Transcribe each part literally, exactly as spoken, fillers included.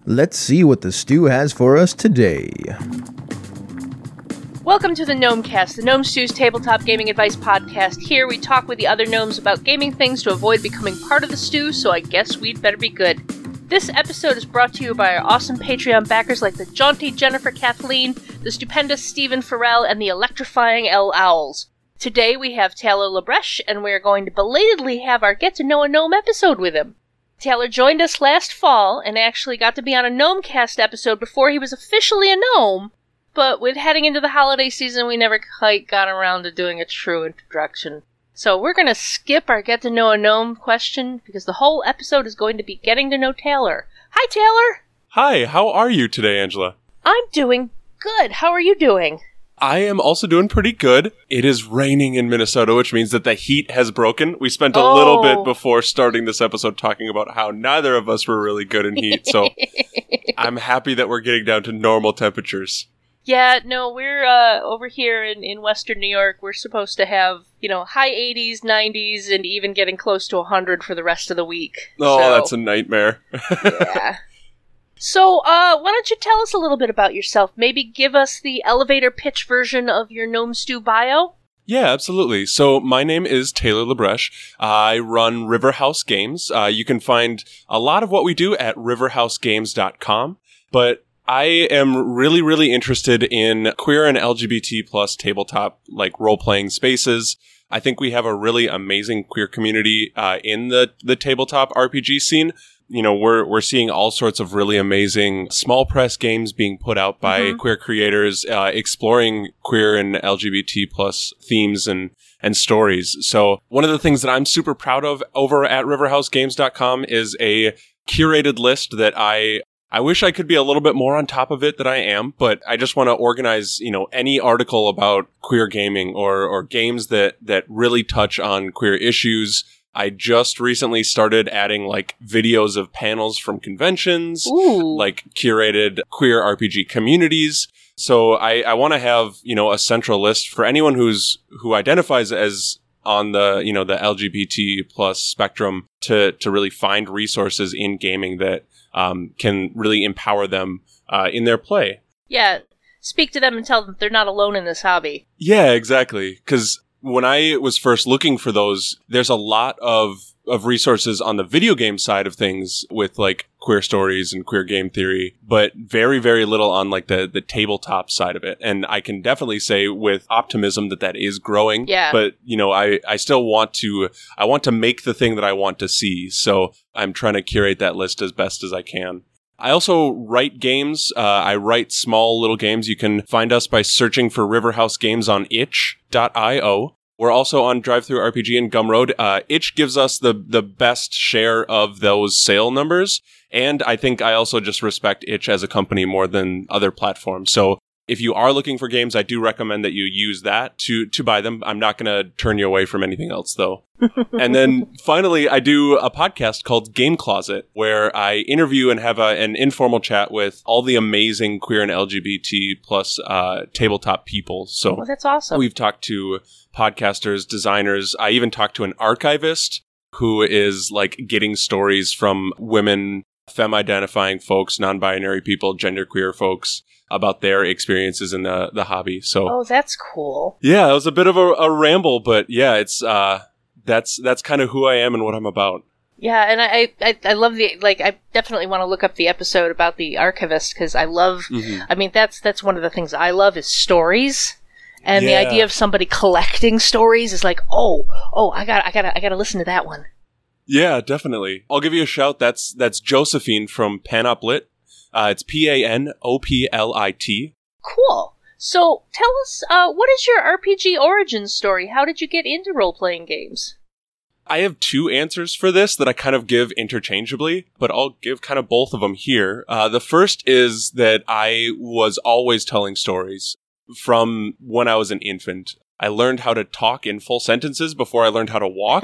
Let's see what the stew has for us today. Welcome to the Gnomecast, the Gnome Stew's tabletop gaming advice podcast. Here we talk with the other gnomes about gaming things to avoid becoming part of the stew, so I guess we'd better be good. This episode is brought to you by our awesome Patreon backers like the jaunty Jennifer Kathleen, the stupendous Stephen Farrell, and the electrifying El Owls. Today we have Taylor Labreche, and we are going to belatedly have our Get to Know a Gnome episode with him. Taylor joined us last fall, and actually got to be on a Gnomecast episode before he was officially a gnome, but with heading into the holiday season, we never quite got around to doing a true introduction. So we're going to skip our Get to Know a Gnome question, because the whole episode is going to be getting to know Taylor. Hi, Taylor! Hi, how are you today, Angela? I'm doing good. How are you doing? I am also doing pretty good. It is raining in Minnesota, which means that the heat has broken. We spent a oh. little bit before starting this episode talking about how neither of us were really good in heat, so I'm happy that we're getting down to normal temperatures. Yeah, no, we're uh, over here in, in western New York. We're supposed to have, you know, high eighties, nineties, and even getting close to one hundred for the rest of the week. Oh, so, that's a nightmare. yeah. So, uh, why don't you tell us a little bit about yourself? Maybe give us the elevator pitch version of your Gnome Stew bio? Yeah, absolutely. So my name is Taylor Labreche. I run Riverhouse Games. Uh, you can find a lot of what we do at riverhouse games dot com, but I am really, really interested in queer and L G B T plus tabletop, like, role-playing spaces. I think we have a really amazing queer community uh, in the, the tabletop R P G scene. You know, we're we're seeing all sorts of really amazing small press games being put out by mm-hmm. queer creators, uh, exploring queer and L G B T plus themes and and stories. So one of the things that I'm super proud of over at riverhouse games dot com is a curated list that I I wish I could be a little bit more on top of it than I am, but I just want to organize, you know, any article about queer gaming or or games that that really touch on queer issues. I just recently started adding, like, videos of panels from conventions, Ooh. like curated queer R P G communities. So I, I want to have, you know, a central list for anyone who's who identifies as on the, you know, the L G B T plus spectrum to to really find resources in gaming that um, can really empower them uh, in their play. Yeah, speak to them and tell them they're not alone in this hobby. Yeah, exactly. Because when I was first looking for those, there's a lot of, of resources on the video game side of things with, like, queer stories and queer game theory, but very, very little on, like, the, the tabletop side of it. And I can definitely say with optimism that that is growing. Yeah. But, you know, I, I still want to, I want to make the thing that I want to see. So I'm trying to curate that list as best as I can. I also write games. Uh, I write small little games. You can find us by searching for Riverhouse Games on itch dot io. We're also on DriveThruRPG and Gumroad. Uh, Itch gives us the, the best share of those sale numbers. And I think I also just respect Itch as a company more than other platforms. So if you are looking for games, I do recommend that you use that to, to buy them. I'm not going to turn you away from anything else, though. And then finally, I do a podcast called Game Closet, where I interview and have a, an informal chat with all the amazing queer and L G B T plus uh, tabletop people. So oh, that's awesome. We've talked to podcasters, designers. I even talked to an archivist who is, like, getting stories from women, femme-identifying folks, non-binary people, genderqueer folks about their experiences in the, the hobby. So, oh, that's cool. Yeah, it was a bit of a, a ramble, but yeah, it's uh, that's that's kind of who I am and what I'm about. Yeah, and I I, I love the, like, I definitely want to look up the episode about the archivist, because I love, mm-hmm. I mean, that's that's one of the things I love is stories. And yeah. the idea of somebody collecting stories is like, oh, oh, I got, I got, I got to listen to that one. Yeah, definitely. I'll give you a shout. That's that's Josephine from Panoplit. Uh, it's P A N O P L I T. Cool. So tell us, uh, what is your R P G origin story? How did you get into role-playing games? I have two answers for this that I kind of give interchangeably, but I'll give kind of both of them here. Uh, the first is that I was always telling stories. From when I was an infant, I learned how to talk in full sentences before I learned how to walk,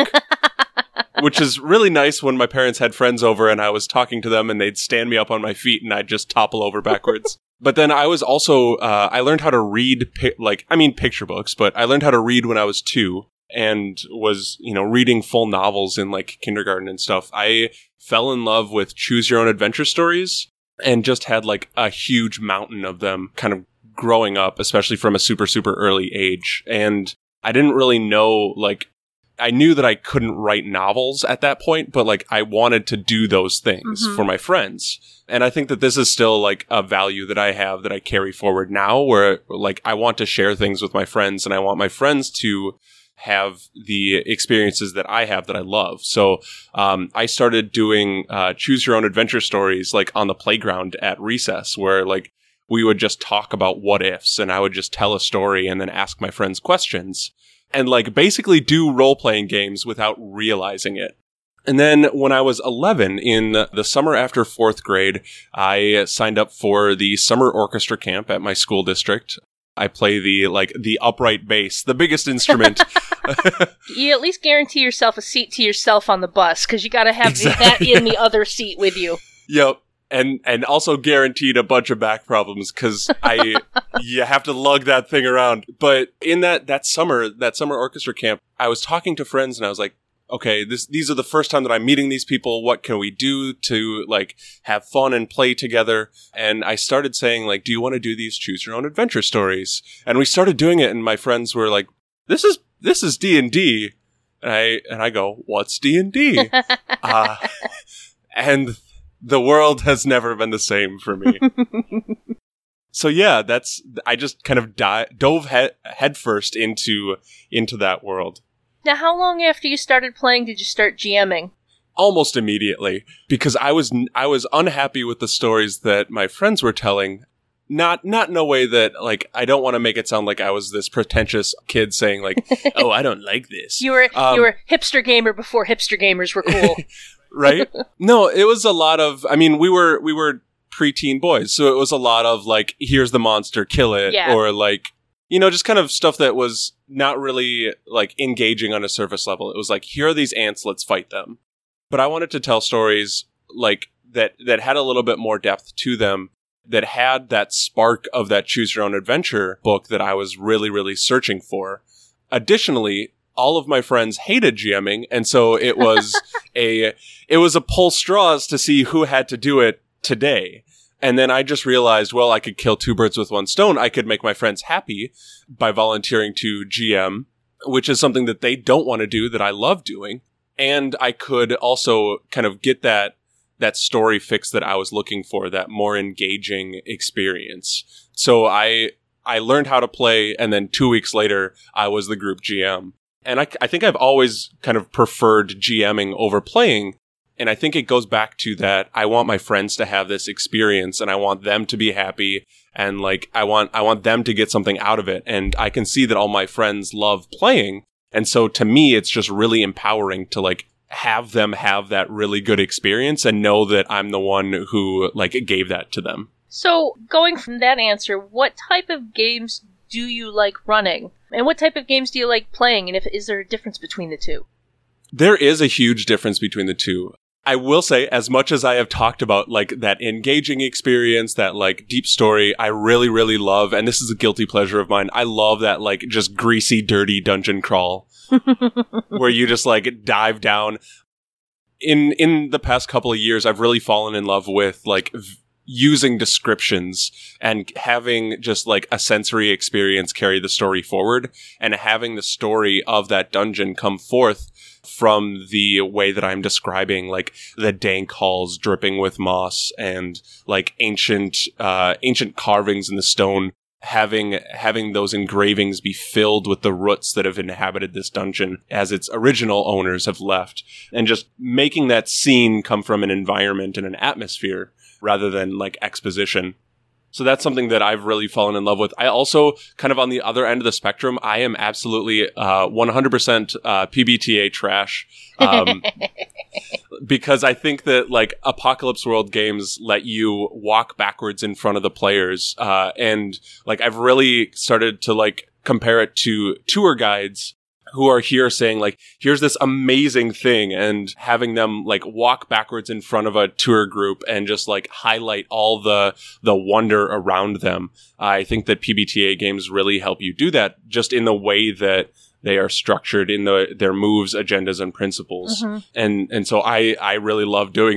which is really nice when my parents had friends over and I was talking to them and they'd stand me up on my feet and I'd just topple over backwards. But then I was also, uh, I learned how to read, pi- like, I mean, picture books, but I learned how to read when I was two and was, you know, reading full novels in, like, kindergarten and stuff. I fell in love with choose your own adventure stories. and just had like a huge mountain of them kind of growing up, especially from a super, super early age. And I didn't really know, like, I knew that I couldn't write novels at that point, but like I wanted to do those things mm-hmm. for my friends. And I think that this is still like a value that I have that I carry forward now, where like I want to share things with my friends and I want my friends to have the experiences that I have that I love. So um, I started doing uh, choose your own adventure stories like on the playground at recess, where like we would just talk about what ifs and I would just tell a story and then ask my friends questions. And like basically do role-playing games without realizing it. And then when I was eleven, in the summer after fourth grade, I signed up for the summer orchestra camp at my school district. I play the like the upright bass, the biggest instrument. You at least guarantee yourself a seat to yourself on the bus, because you got to have exactly. that in the other seat with you. Yep. And and also guaranteed a bunch of back problems because I you have to lug that thing around. But in that that summer that summer orchestra camp, I was talking to friends and I was like, okay, this these are the first time that I'm meeting these people. What can we do to like have fun and play together? And I started saying like, do you want to do these choose your own adventure stories? And we started doing it, and my friends were like, this is this is D and D, and I and I go, what's D and D? uh, and the world has never been the same for me. So yeah, that's, I just kind of di- dove head, headfirst into, into that world. Now, how long after you started playing did you start GMing? Almost immediately, because I was, I was unhappy with the stories that my friends were telling. Not, not in a way that, like, I don't want to make it sound like I was this pretentious kid saying like, oh, I don't like this. You were, um, you were hipster gamer before hipster gamers were cool. Right? No, it was a lot of, I mean, we were, we were preteen boys. So it was a lot of like, here's the monster, kill it. Yeah. Or like, you know, just kind of stuff that was not really like engaging on a surface level. It was like, here are these ants, let's fight them. But I wanted to tell stories like that, that had a little bit more depth to them, that had that spark of that choose your own adventure book that I was really, really searching for. Additionally, all of my friends hated GMing, and so it was a it was a pull straws to see who had to do it today. And then I just realized, well, I could kill two birds with one stone. I could make my friends happy by volunteering to G M, which is something that they don't want to do that I love doing. And I could also kind of get that that story fix that I was looking for, that more engaging experience. So I I learned how to play, and then two weeks later, I was the group G M. And I, I think I've always kind of preferred GMing over playing. And I think it goes back to that I want my friends to have this experience, and I want them to be happy, and like I want I want them to get something out of it. And I can see that all my friends love playing. And so to me, it's just really empowering to like have them have that really good experience and know that I'm the one who like gave that to them. So going from that answer, what type of games do you like running? And what type of games do you like playing? And if is there a difference between the two? There is a huge difference between the two. I will say, as much as I have talked about like that engaging experience, that like deep story, I really, really love, and this is a guilty pleasure of mine, I love that like just greasy, dirty dungeon crawl where you just like dive down. In in the past couple of years, I've really fallen in love with like v- using descriptions and having just like a sensory experience carry the story forward, and having the story of that dungeon come forth from the way that I'm describing, like the dank halls dripping with moss and like ancient uh ancient carvings in the stone, having having those engravings be filled with the roots that have inhabited this dungeon as its original owners have left, and just making that scene come from an environment and an atmosphere rather than like exposition. So that's something that I've really fallen in love with. I also, kind of on the other end of the spectrum, I am absolutely uh, one hundred percent uh, P B T A trash. Um, because I think that like Apocalypse World games let you walk backwards in front of the players. Uh, and like I've really started to like compare it to tour guides who are here saying like, here's this amazing thing, and having them like walk backwards in front of a tour group and just like highlight all the the wonder around them. I think that P B T A games really help you do that, just in the way that they are structured in the their moves, agendas, and principles. Mm-hmm. And and so I, I really love doing that.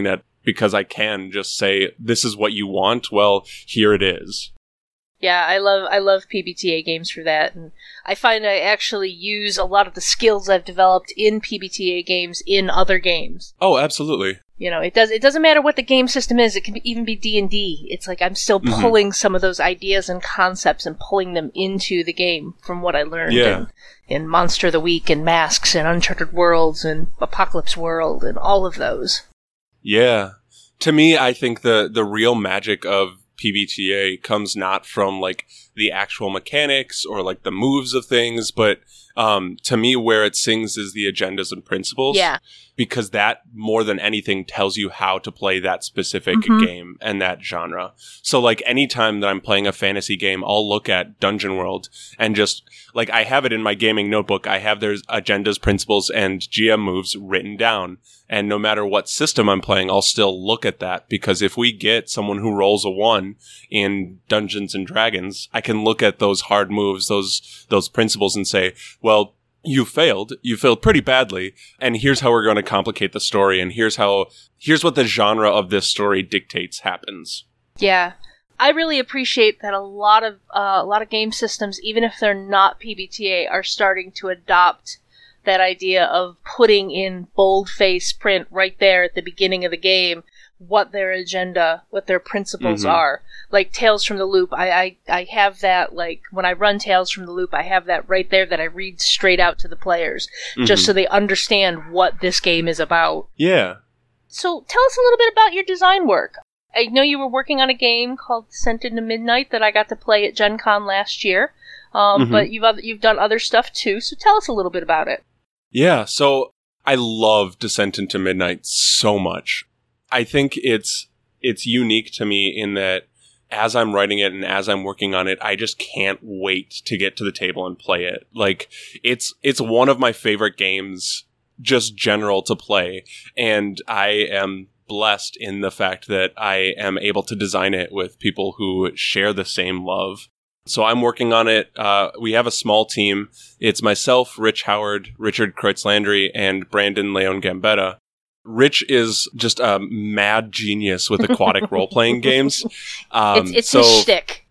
because I can just say, this is what you want. Well, here it is. Yeah, I love I love P B T A games for that, and I find I actually use a lot of the skills I've developed in P B T A games in other games. Oh, absolutely. You know, it does it doesn't matter what the game system is. It can be, even be D and D. It's like I'm still Mm-hmm. pulling some of those ideas and concepts and pulling them into the game from what I learned Yeah. in, in Monster of the Week and Masks and Uncharted Worlds and Apocalypse World and all of those. Yeah. To me, I think the, the real magic of P B T A comes not from like the actual mechanics or like the moves of things, but um, to me, where it sings is the agendas and principles. Yeah. Because that more than anything tells you how to play that specific Mhm. game and that genre. So like anytime that I'm playing a fantasy game, I'll look at Dungeon World and just like I have it in my gaming notebook. I have their agendas, principles, and G M moves written down. And no matter what system I'm playing, I'll still look at that, because if we get someone who rolls a one in Dungeons and Dragons, I can look at those hard moves, those those principles, and say, well, you failed. You failed pretty badly. And here's how we're going to complicate the story. And here's how, here's what the genre of this story dictates happens. Yeah. I really appreciate that a lot of uh, a lot of game systems, even if they're not P B T A, are starting to adopt that idea of putting in boldface print right there at the beginning of the game what their agenda, what their principles Mhm. are. Like Tales from the Loop, I, I, I have that, like, when I run Tales from the Loop, I have that right there that I read straight out to the players, just Mhm. so they understand what this game is about. Yeah. So tell us a little bit about your design work. I know you were working on a game called Descent into Midnight that I got to play at Gen Con last year, um, Mhm. but you've oth- you've done other stuff too, so tell us a little bit about it. Yeah, so I love Descent into Midnight so much. I think it's it's unique to me in that as I'm writing it and as I'm working on it, I just can't wait to get to the table and play it. Like it's it's one of my favorite games, just general, to play, and I am blessed in the fact that I am able to design it with people who share the same love. So I'm working on it. Uh, we have a small team. It's myself, Rich Howard, Richard Kreutz-Landry, and Brandon Leon Gambetta. Rich is just a mad genius with aquatic role-playing games. Um, it's it's so, his shtick.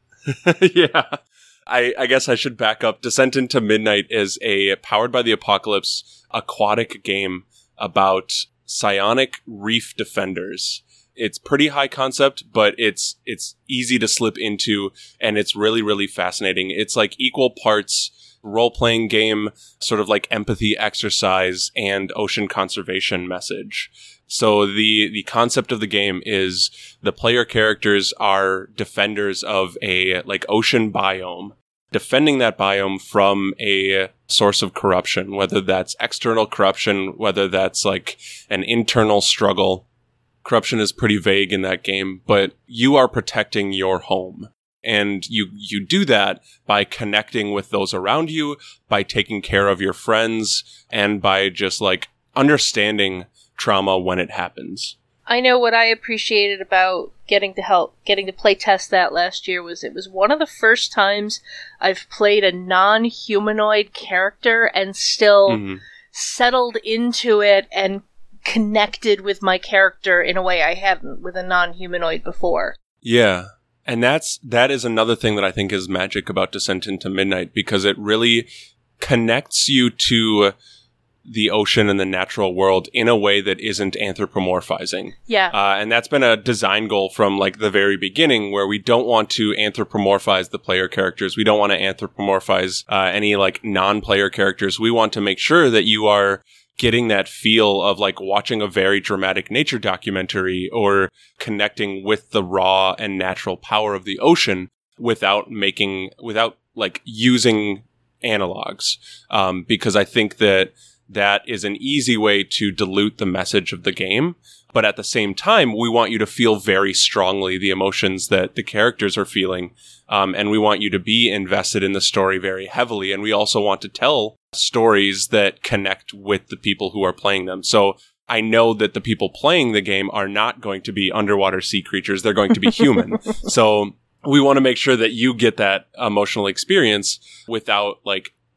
yeah. I, I guess I should back up. Descent into Midnight is a Powered by the Apocalypse aquatic game about psionic reef defenders. It's pretty high concept, but it's it's easy to slip into, and it's really, really fascinating. It's like equal parts role-playing game, sort of like empathy exercise, and ocean conservation message. So the the concept of the game is the player characters are defenders of a like ocean biome, defending that biome from a source of corruption, whether that's external corruption, whether that's like an internal struggle. Corruption is pretty vague in that game, but you are protecting your home. And you you do that by connecting with those around you, by taking care of your friends, and by just like understanding trauma when it happens. I know what I appreciated about getting to help, getting to play test that last year was it was one of the first times I've played a non-humanoid character and still Mhm. settled into it and connected with my character in a way I hadn't with a non-humanoid before. Yeah. And that's that is another thing that I think is magic about Descent into Midnight, because it really connects you to the ocean and the natural world in a way that isn't anthropomorphizing. Yeah. Uh, and that's been a design goal from like the very beginning, where we don't want to anthropomorphize the player characters. We don't want to anthropomorphize uh, any like non-player characters. We want to make sure that you are getting that feel of like watching a very dramatic nature documentary or connecting with the raw and natural power of the ocean without making, without like using analogs. Um, because I think that that is an easy way to dilute the message of the game. But at the same time, we want you to feel very strongly the emotions that the characters are feeling. Um, and we want you to be invested in the story very heavily. And we also want to tell stories that connect with the people who are playing them. So I know that the people playing the game are not going to be underwater sea creatures. They're going to be human. So we want to make sure that you get that emotional experience without like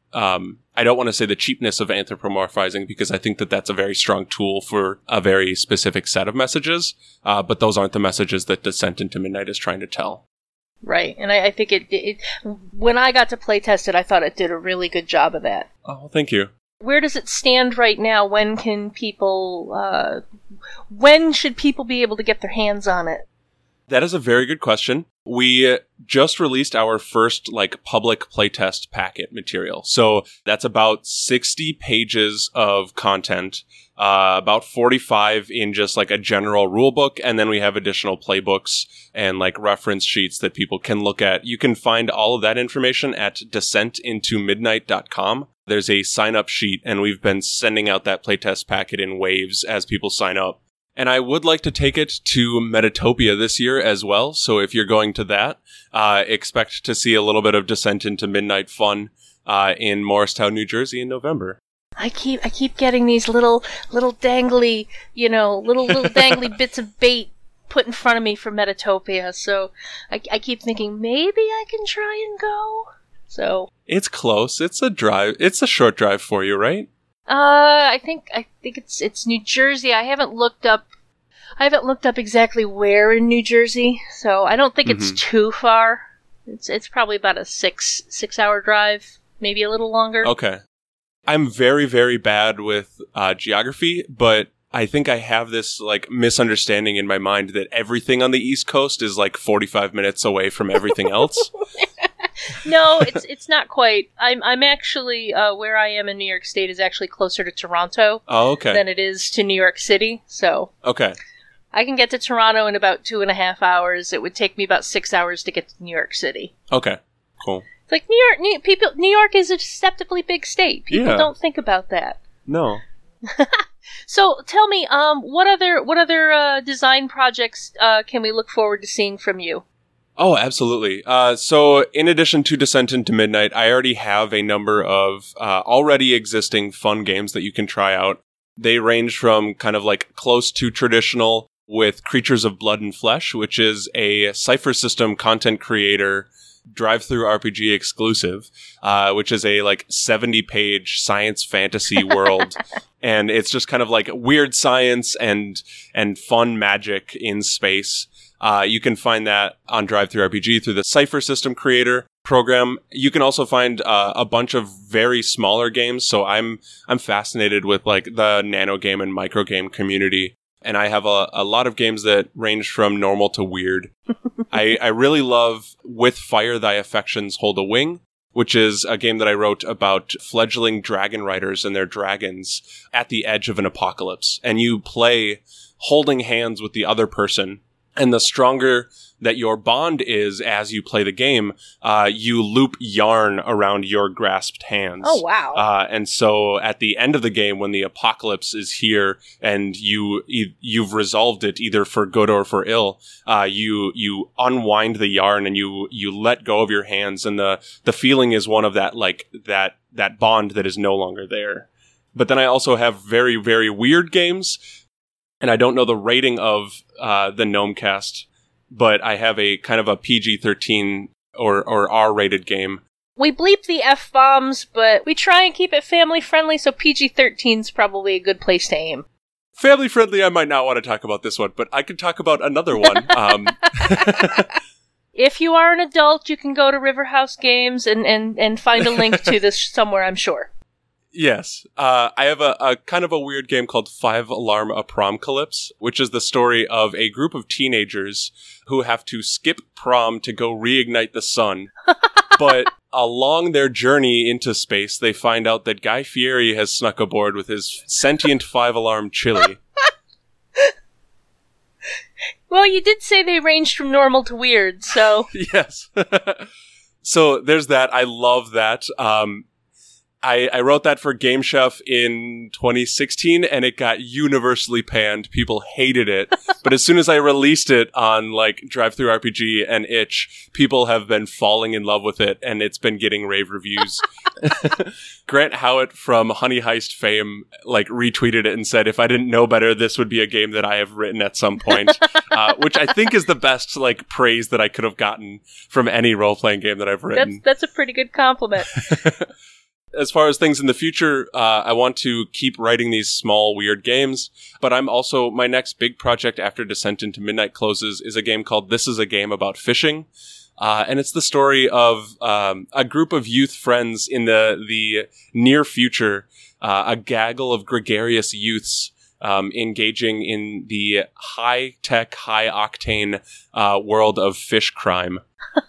um, I don't want to say the cheapness of anthropomorphizing, because I think that that's a very strong tool for a very specific set of messages. Uh, but those aren't the messages that Descent into Midnight is trying to tell. Right, and I, I think it, it, when I got to playtest it, I thought it did a really good job of that. Oh, thank you. Where does it stand right now? When can people, uh, when should people be able to get their hands on it? That is a very good question. We just released our first like public playtest packet material. So that's about sixty pages of content, uh, about forty-five in just like a general rule book. And then we have additional playbooks and like reference sheets that people can look at. You can find all of that information at descent into midnight dot com. There's a sign up sheet, and we've been sending out that playtest packet in waves as people sign up. And I would like to take it to Metatopia this year as well. So if you're going to that, uh, expect to see a little bit of Descent into Midnight fun uh, in Morristown, New Jersey in November. I keep I keep getting these little little dangly, you know, little little dangly bits of bait put in front of me for Metatopia. So I, I keep thinking maybe I can try and go. So it's close. It's a drive. It's a short drive for you, right? Uh, I think I think it's it's New Jersey. I haven't looked up. I haven't looked up exactly where in New Jersey, so I don't think mm-hmm. it's too far. It's it's probably about a six six hour drive, maybe a little longer. Okay, I'm very very bad with uh, geography, but I think I have this like misunderstanding in my mind that everything on the East Coast is like forty-five minutes away from everything else. No, it's it's not quite. I'm I'm actually uh, where I am in New York State is actually closer to Toronto. Oh, okay. Than it is to New York City. So okay, I can get to Toronto in about two and a half hours. It would take me about six hours to get to New York City. Okay, cool. It's like New York. New, people. New York is a deceptively big state. People yeah. don't think about that. No. So tell me, um, what other what other uh, design projects uh, can we look forward to seeing from you? Oh, absolutely. Uh, so in addition to Descent into Midnight, I already have a number of uh, already existing fun games that you can try out. They range from kind of like close to traditional with Creatures of Blood and Flesh, which is a Cypher System content creator drive-through R P G exclusive, uh, which is a like seventy page science fantasy world. And it's just kind of like weird science and and fun magic in space. Uh, you can find that on Drive-Thru R P G through the Cypher System Creator program. You can also find uh, a bunch of very smaller games. So I'm I'm fascinated with like the nano game and micro game community, and I have a, a lot of games that range from normal to weird. I, I really love With Fire Thy Affections Hold a Wing, which is a game that I wrote about fledgling dragon riders and their dragons at the edge of an apocalypse, and you play holding hands with the other person. And the stronger that your bond is as you play the game, uh, you loop yarn around your grasped hands. Oh, wow. Uh, and so at the end of the game, when the apocalypse is here and you, you've resolved it either for good or for ill, uh, you you unwind the yarn and you you let go of your hands. And the, the feeling is one of that, like, that that bond that is no longer there. But then I also have very, very weird games. And I don't know the rating of uh, the Gnomecast, but I have a kind of a P G thirteen or, or R-rated game. We bleep the F-bombs, but we try and keep it family-friendly, so P G thirteen is probably a good place to aim. Family-friendly, I might not want to talk about this one, but I could talk about another one. um, if you are an adult, you can go to Riverhouse Games and, and, and find a link to this somewhere, I'm sure. Yes. Uh, I have a, a kind of a weird game called Five Alarm A Promcalypse, which is the story of a group of teenagers who have to skip prom to go reignite the sun. But along their journey into space, they find out that Guy Fieri has snuck aboard with his sentient five-alarm chili. Well, you did say they ranged from normal to weird, so... Yes. So there's that. I love that. Um... I, I wrote that for Game Chef in twenty sixteen, and it got universally panned. People hated it. But as soon as I released it on, like, Drive-Thru R P G and Itch, people have been falling in love with it, and it's been getting rave reviews. Grant Howitt from Honey Heist fame, like, retweeted it and said, if I didn't know better, this would be a game that I have written at some point. uh, which I think is the best, like, praise that I could have gotten from any role-playing game that I've written. That's, that's a pretty good compliment. as far as things in the future, uh, I want to keep writing these small, weird games. But I'm also, my next big project after Descent into Midnight closes is a game called This Is a Game About Fishing. Uh, and it's the story of um, a group of youth friends in the, the near future, uh, a gaggle of gregarious youths um, engaging in the high-tech, high-octane uh, world of fish crime.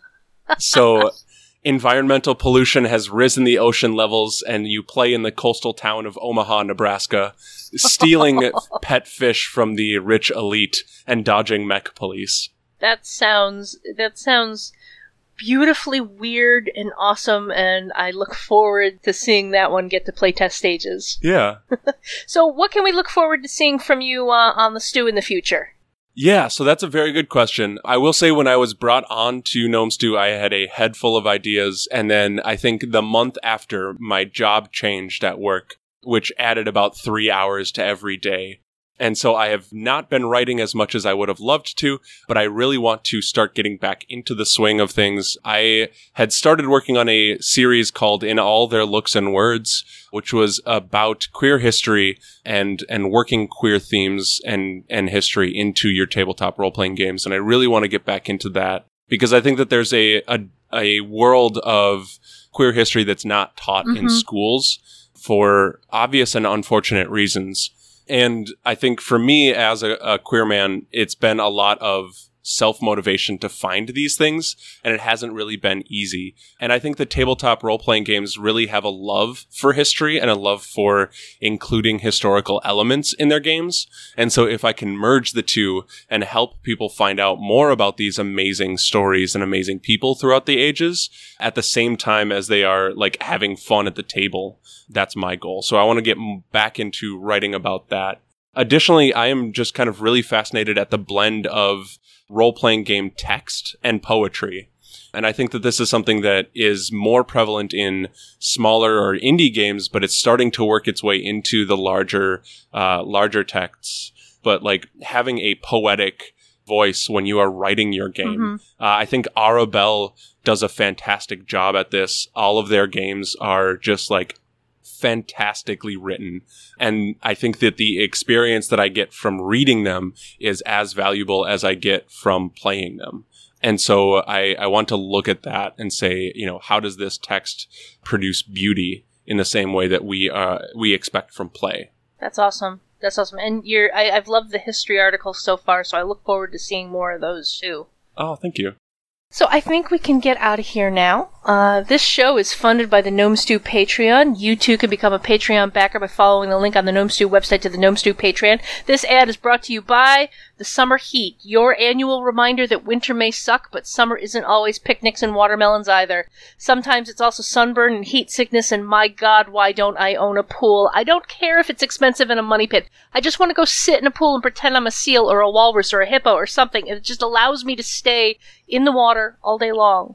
So environmental pollution has risen the ocean levels, and you play in the coastal town of Omaha, Nebraska, stealing pet fish from the rich elite and dodging mech police. That sounds that sounds beautifully weird and awesome, and I look forward to seeing that one get to playtest stages. Yeah. So what can we look forward to seeing from you uh, on the Stew in the future? Yeah, so that's a very good question. I will say when I was brought on to Gnome Stew, I had a head full of ideas, and then I think the month after, my job changed at work, which added about three hours to every day. And so I have not been writing as much as I would have loved to, but I really want to start getting back into the swing of things. I had started working on a series called In All Their Looks and Words, which was about queer history and and working queer themes and, and history into your tabletop role-playing games. And I really want to get back into that because I think that there's a a, a world of queer history that's not taught mm-hmm. in schools for obvious and unfortunate reasons. And I think for me as a, a queer man, it's been a lot of self-motivation to find these things, and it hasn't really been easy. And I think the tabletop role-playing games really have a love for history and a love for including historical elements in their games. And so if I can merge the two and help people find out more about these amazing stories and amazing people throughout the ages, at the same time as they are like having fun at the table, that's my goal. So I want to get back into writing about that. Additionally, I am just kind of really fascinated at the blend of role-playing game text and poetry. And I think that this is something that is more prevalent in smaller or indie games, but it's starting to work its way into the larger, uh, larger texts. But like having a poetic voice when you are writing your game. Mm-hmm. Uh, I think Arabelle does a fantastic job at this. All of their games are just like fantastically written. And I think that the experience that I get from reading them is as valuable as I get from playing them. And so I, I want to look at that and say, you know, how does this text produce beauty in the same way that we uh, we expect from play? That's awesome. That's awesome. And you're I, I've loved the history articles so far, so I look forward to seeing more of those too. Oh, thank you. So I think we can get out of here now. Uh, this show is funded by the Gnome Stew Patreon. You too can become a Patreon backer by following the link on the Gnome Stew website to the Gnome Stew Patreon. This ad is brought to you by the Summer Heat, your annual reminder that winter may suck, but summer isn't always picnics and watermelons either. Sometimes it's also sunburn and heat sickness, and my God, why don't I own a pool? I don't care if it's expensive and a money pit. I just want to go sit in a pool and pretend I'm a seal or a walrus or a hippo or something. It just allows me to stay in the water all day long.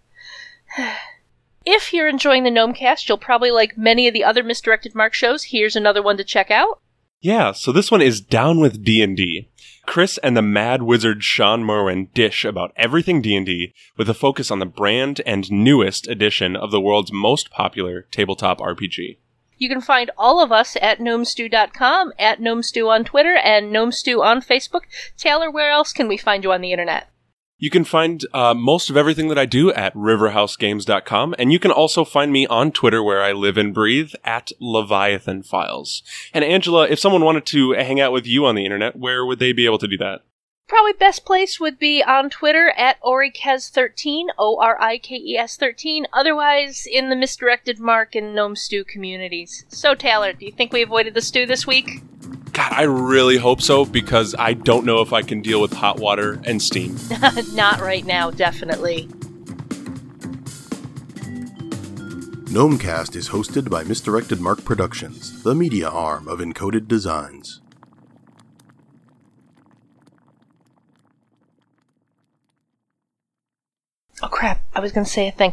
If you're enjoying the Gnomecast, you'll probably like many of the other Misdirected Mark shows. Here's another one to check out. Yeah, so this one is Down with D and D. Chris and the mad wizard Sean Merwin dish about everything D and D with a focus on the brand and newest edition of the world's most popular tabletop R P G. You can find all of us at gnomestew dot com, at gnomestew on Twitter, and gnomestew on Facebook. Taylor, where else can we find you on the internet? You can find uh, most of everything that I do at riverhouse games dot com, and you can also find me on Twitter, where I live and breathe, at Leviathan Files. And Angela, if someone wanted to hang out with you on the internet, where would they be able to do that? Probably best place would be on Twitter at Orikes thirteen, O R I K E S thirteen, otherwise in the Misdirected Mark and Gnome Stew communities. So, Taylor, do you think we avoided the stew this week? God, I really hope so, because I don't know if I can deal with hot water and steam. Not right now, definitely. Gnomecast is hosted by Misdirected Mark Productions, the media arm of Encoded Designs. Oh crap, I was going to say a thing.